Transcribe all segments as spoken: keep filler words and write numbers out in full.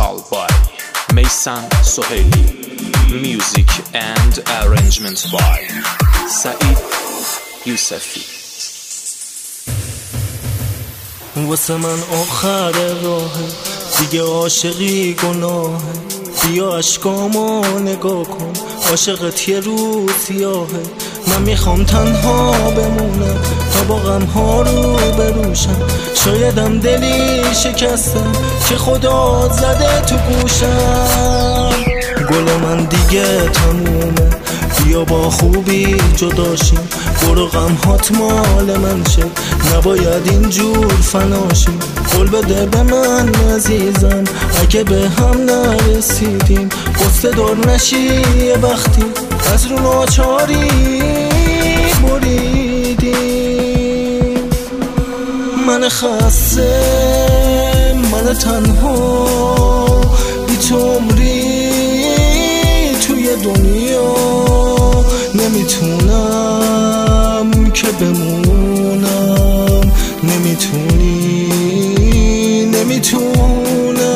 Instrumental by Maysan Sohaili. Music and arrangement by Saeed Yousefi. واسه من آخر راهه، دیگه عاشقی گناهه. بیا اشکامو نگاه کن، عاشقت یه روز سیاهه. من میخوام تنها بمونم تا با غم‌ها رو بروشم. شایدم دلی شکستم که خدا زده تو گوشم. گل من دیگه تمومه، بیا با خوبی جداشیم. برو غم‌هات مال من شه، نباید اینجور فناشیم. قول بده به من عزیزم، اگه به هم نرسیدیم قصه دار نشی یه وقتی از رو ناچاری بریدیم. من خسته، من تنها، بی تو عمری توی دنیا نمیتونم که بمونم. نمیتونی، نمیتونم.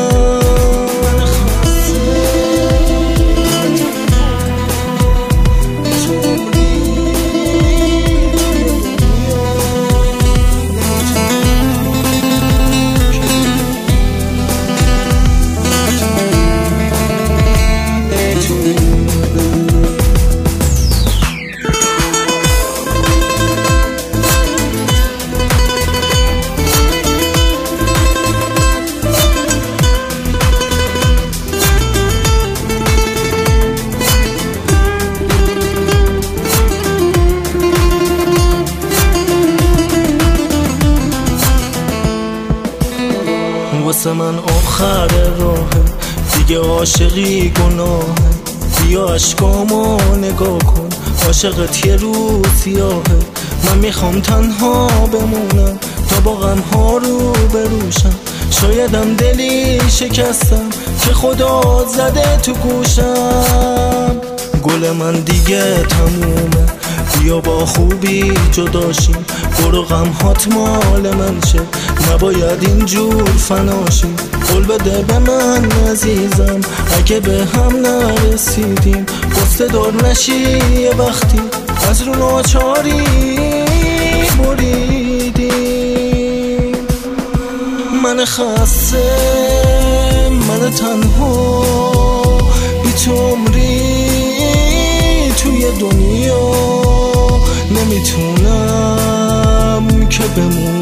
واسه من آخر راهه، دیگه عاشقی گناهه. بیا اشکامو نگاه کن، عاشقت یه روز سیاهه. من میخوام تنها بمونم تا با غم‌ها رو بروشم. شایدم دلی شکستم که خدا زده تو گوشم. گل من دیگه تمومه، بیا با خوبی جداشیم. برو غم‌هات مال من شه، نباید اینجور فناشیم. قول بده به من عزیزم، اگه به هم نرسیدیم قصه دار نشی یه وقتی از رو ناچاری بریدیم. من خسته، من تنها، بی تو عمری توی دنیا نمیتونم که بمونم.